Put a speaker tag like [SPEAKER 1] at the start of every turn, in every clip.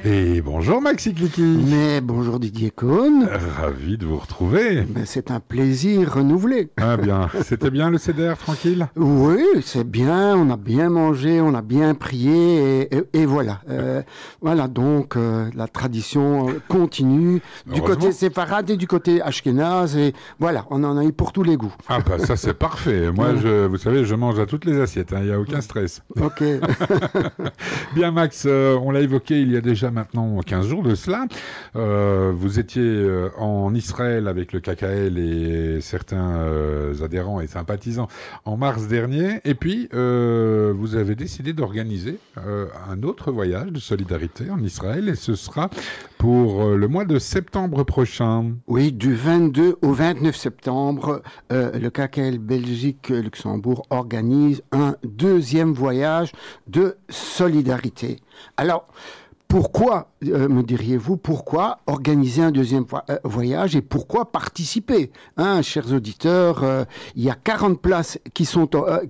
[SPEAKER 1] Et bonjour Maxi Clicky.
[SPEAKER 2] Mais bonjour Didier Cohn.
[SPEAKER 1] Ravi de vous retrouver.
[SPEAKER 2] Mais c'est un plaisir renouvelé.
[SPEAKER 1] Ah bien, c'était bien le CDR, tranquille?
[SPEAKER 2] Oui, c'est bien, on a bien mangé, on a bien prié et voilà. Voilà, donc la tradition continue du côté séfarade et du côté ashkénaze et voilà, on en a eu pour tous les goûts.
[SPEAKER 1] Ah bah ça c'est parfait. Moi, vous savez, je mange à toutes les assiettes, il n'y a aucun stress.
[SPEAKER 2] Ok.
[SPEAKER 1] Bien Max, on l'a évoqué il y a déjà maintenant 15 jours de cela. Vous étiez en Israël avec le KKL et certains adhérents et sympathisants en mars dernier. Et puis, vous avez décidé d'organiser un autre voyage de solidarité en Israël. Et ce sera pour le mois de septembre prochain.
[SPEAKER 2] Oui, du 22 au 29 septembre, le KKL Belgique-Luxembourg organise un deuxième voyage de solidarité. Alors, pourquoi, me diriez-vous, pourquoi organiser un deuxième voyage et pourquoi participer, chers auditeurs, il y a 40 places qui sont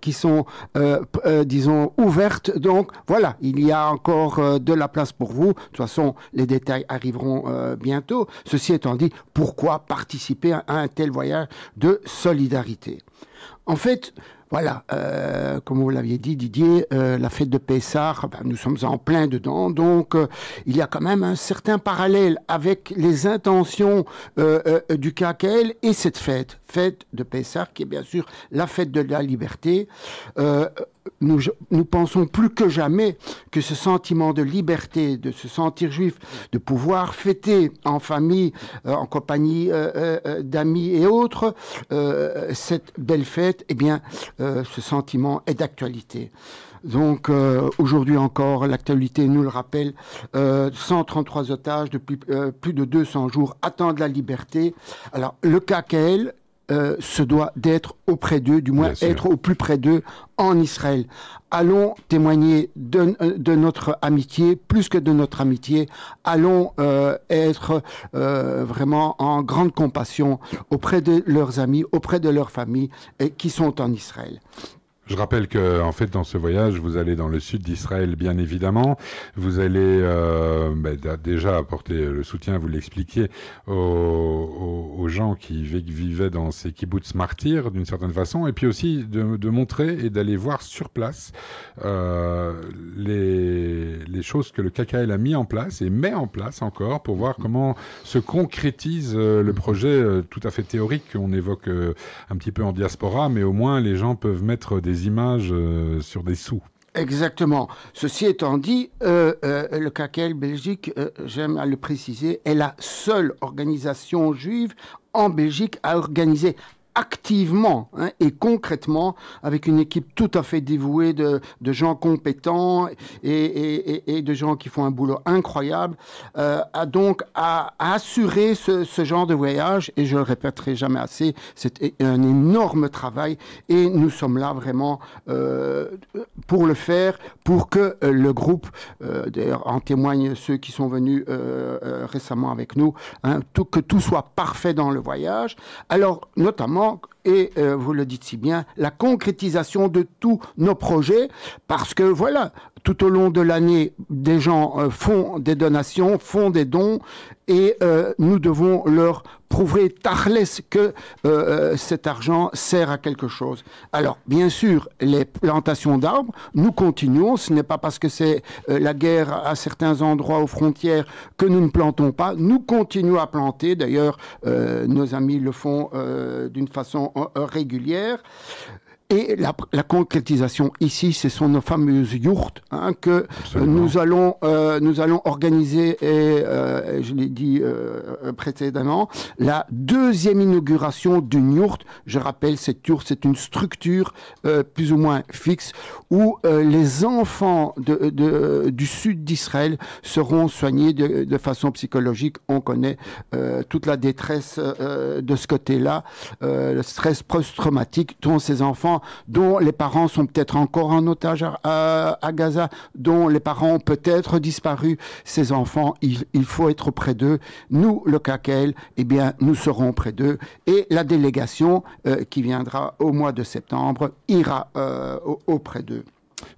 [SPEAKER 2] disons, ouvertes. Donc, voilà, il y a encore de la place pour vous. De toute façon, les détails arriveront bientôt. Ceci étant dit, pourquoi participer à un tel voyage de solidarité? En fait, voilà, comme vous l'aviez dit Didier, la fête de Pessah, nous sommes en plein dedans, donc il y a quand même un certain parallèle avec les intentions du KKL et cette fête de Pessah, qui est bien sûr la fête de la liberté. Nous pensons plus que jamais que ce sentiment de liberté, de se sentir juif, de pouvoir fêter en famille, en compagnie d'amis et autres, cette belle fête, eh bien, ce sentiment est d'actualité. Donc aujourd'hui encore, l'actualité nous le rappelle, 133 otages depuis plus de 200 jours attendent la liberté. Alors le KKL se doit d'être auprès d'eux, du moins être au plus près d'eux en Israël. Allons témoigner de notre amitié, plus que de notre amitié. Allons être vraiment en grande compassion auprès de leurs amis, auprès de leurs familles qui sont en Israël.
[SPEAKER 1] Je rappelle que, en fait, dans ce voyage, vous allez dans le sud d'Israël, bien évidemment. Vous allez déjà apporter le soutien, vous l'expliquiez, aux gens qui vivaient dans ces kibbutz martyrs, d'une certaine façon, et puis aussi de montrer et d'aller voir sur place les choses que le KKL a mis en place et met en place encore pour voir comment se concrétise le projet tout à fait théorique qu'on évoque un petit peu en diaspora, mais au moins les gens peuvent mettre des images sur des sous.
[SPEAKER 2] Exactement. Ceci étant dit, le KKL Belgique, j'aime à le préciser, est la seule organisation juive en Belgique à organiser activement et concrètement avec une équipe tout à fait dévouée de gens compétents et de gens qui font un boulot incroyable à assurer ce genre de voyage, et je le répéterai jamais assez, c'est un énorme travail et nous sommes là vraiment pour le faire, pour que le groupe, d'ailleurs en témoignent ceux qui sont venus récemment avec nous, que tout soit parfait dans le voyage. Alors notamment, et vous le dites si bien, la concrétisation de tous nos projets, parce que voilà, tout au long de l'année, des gens font des donations, font des dons, et nous devons leur prouver tachles que cet argent sert à quelque chose. Alors, bien sûr, les plantations d'arbres, nous continuons. Ce n'est pas parce que c'est la guerre à certains endroits aux frontières que nous ne plantons pas. Nous continuons à planter. D'ailleurs, nos amis le font d'une façon régulière. Et la concrétisation ici, ce sont nos fameuses yourtes que nous allons organiser, et je l'ai dit précédemment, la deuxième inauguration d'une yourte. Je rappelle, cette yourte, c'est une structure plus ou moins fixe où les enfants du sud d'Israël seront soignés de façon psychologique. On connaît toute la détresse de ce côté-là, le stress post-traumatique dont ces enfants, dont les parents sont peut-être encore en otage à Gaza, dont les parents ont peut-être disparu. Ces enfants, il faut être près d'eux. Nous, le KKL, eh bien, nous serons près d'eux. Et la délégation qui viendra au mois de septembre ira auprès d'eux.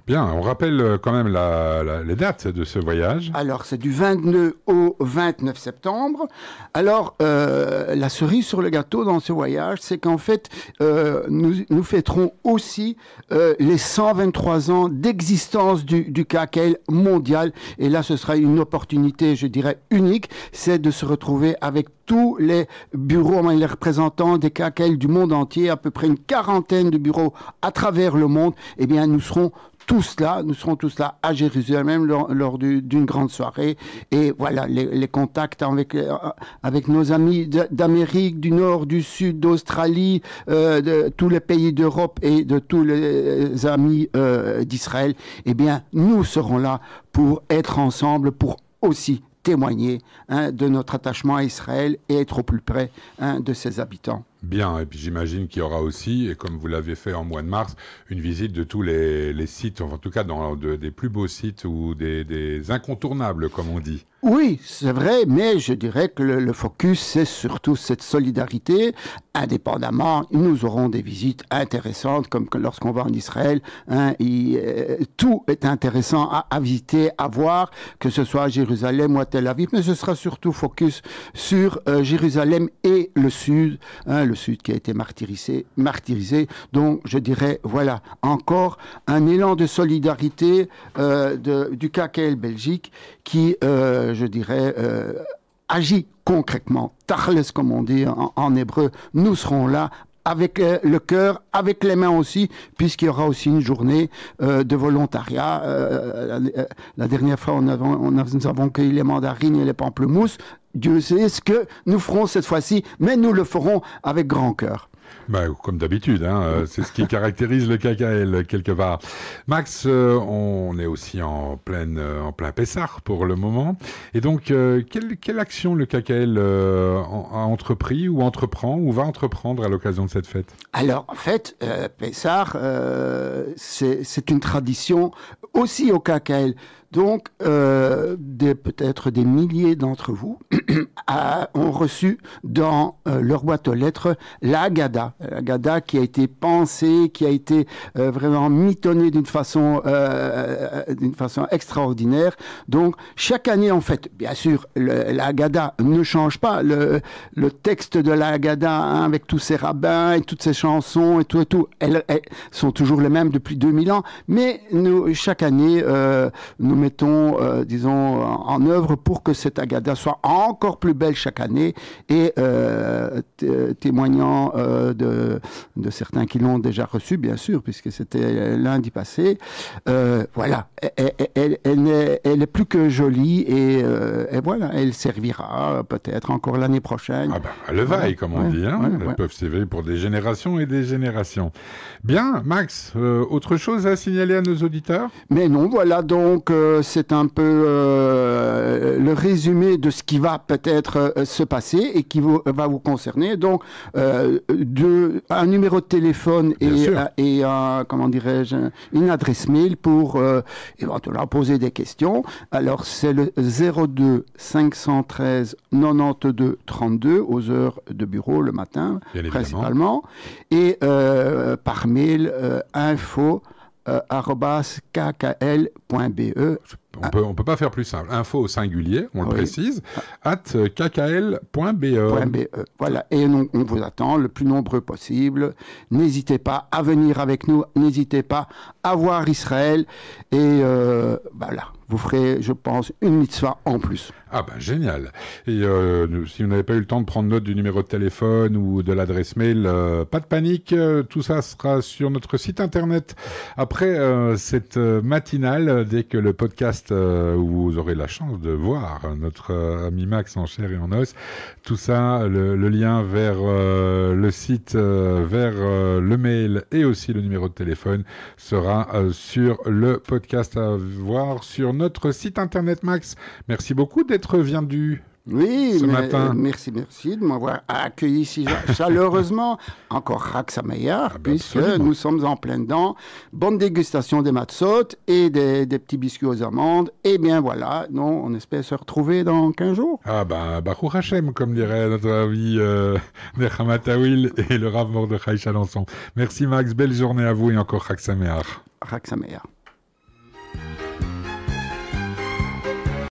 [SPEAKER 1] Bien, on rappelle quand même les dates de ce voyage.
[SPEAKER 2] Alors, c'est du 22 au 29 septembre. Alors, la cerise sur le gâteau dans ce voyage, c'est qu'en fait, nous fêterons aussi les 123 ans d'existence du KKL mondial. Et là, ce sera une opportunité, je dirais, unique, c'est de se retrouver avec tous les bureaux, les représentants des KKL du monde entier, à peu près une quarantaine de bureaux à travers le monde. Eh bien, nous serons tous là à Jérusalem lors d'une grande soirée. Et voilà, les contacts avec nos amis d'Amérique, du Nord, du Sud, d'Australie, de tous les pays d'Europe et de tous les amis d'Israël, eh bien, nous serons là pour être ensemble, pour aussi témoigner de notre attachement à Israël et être au plus près de ses habitants.
[SPEAKER 1] Bien, et puis j'imagine qu'il y aura aussi, et comme vous l'avez fait en mois de mars, une visite de tous les sites, en tout cas des plus beaux sites ou des incontournables, comme on dit.
[SPEAKER 2] Oui, c'est vrai, mais je dirais que le focus, c'est surtout cette solidarité. Indépendamment, nous aurons des visites intéressantes, comme lorsqu'on va en Israël. Tout est intéressant à visiter, à voir, que ce soit à Jérusalem ou à Tel Aviv, mais ce sera surtout focus sur Jérusalem et le Sud qui a été martyrisé. Donc, je dirais, voilà, encore un élan de solidarité du KKL Belgique qui, je dirais, agit concrètement. Tachles, comme on dit en hébreu, nous serons là avec le cœur, avec les mains aussi, puisqu'il y aura aussi une journée de volontariat. La dernière fois, nous avons cueilli les mandarines et les pamplemousses. Dieu sait ce que nous ferons cette fois-ci, mais nous le ferons avec grand cœur.
[SPEAKER 1] Bah, comme d'habitude, c'est ce qui caractérise le KKL quelque part. Max, on est aussi en plein Pessah pour le moment. Et donc, quelle action le KKL a entrepris ou entreprend ou va entreprendre à l'occasion de cette fête?
[SPEAKER 2] Alors, en fait, Pessah, c'est une tradition aussi au KKL. Donc, peut-être des milliers d'entre vous ont reçu dans leur boîte aux lettres la Haggadah qui a été pensée, qui a été vraiment mitonnée d'une façon extraordinaire. Donc, chaque année, en fait, bien sûr, la Haggadah ne change pas. Le texte de la Haggadah, avec tous ses rabbins et toutes ses chansons et tout, elles sont toujours les mêmes depuis 2000 ans. Mais nous, chaque année, nous mettons, en œuvre pour que cette Haggadah soit encore plus belle chaque année et témoignant de certains qui l'ont déjà reçue, bien sûr, puisque c'était lundi passé. Voilà, elle est plus que jolie et voilà, elle servira peut-être encore l'année prochaine.
[SPEAKER 1] Ah ben, le vaille, comme on dit. Elles peuvent servir pour des générations et des générations. Bien, Max, autre chose à signaler à nos auditeurs?
[SPEAKER 2] Mais non, voilà, donc c'est un peu le résumé de ce qui va peut-être se passer et qui va vous concerner. Donc, un numéro de téléphone et comment dirais-je, une adresse mail pour éventuellement poser des questions. Alors, c'est le 02 513 92 32 aux heures de bureau le matin, principalement. Et par mail, info@kkl.be.
[SPEAKER 1] On peut pas faire plus simple. Info au singulier, on le précise, @kkl.be.
[SPEAKER 2] Voilà, et on vous attend le plus nombreux possible. N'hésitez pas à venir avec nous, n'hésitez pas à voir Israël, et voilà, vous ferez, je pense, une mitzvah en plus.
[SPEAKER 1] Ah ben génial. Et si vous n'avez pas eu le temps de prendre note du numéro de téléphone ou de l'adresse mail, pas de panique, tout ça sera sur notre site internet après cette matinale, dès que le podcast où vous aurez la chance de voir notre ami Max en chair et en os. Tout ça, le lien vers le site, vers le mail et aussi le numéro de téléphone sera sur le podcast à voir sur notre site internet. Max, merci beaucoup d'être venu.
[SPEAKER 2] Oui,
[SPEAKER 1] matin.
[SPEAKER 2] Merci de m'avoir accueilli si chaleureusement. Encore Chag Sameach, puisque nous sommes en plein dedans. Bonne dégustation des matzot et des petits biscuits aux amandes. Et bien voilà, on espère se retrouver dans 15 jours.
[SPEAKER 1] Ah ben, Baruch Hashem, comme dirait notre ami Nechama Tawil et le Rav Mordechai Chalençon. Merci Max, belle journée à vous et encore Chag Sameach.
[SPEAKER 2] Chag Sameach.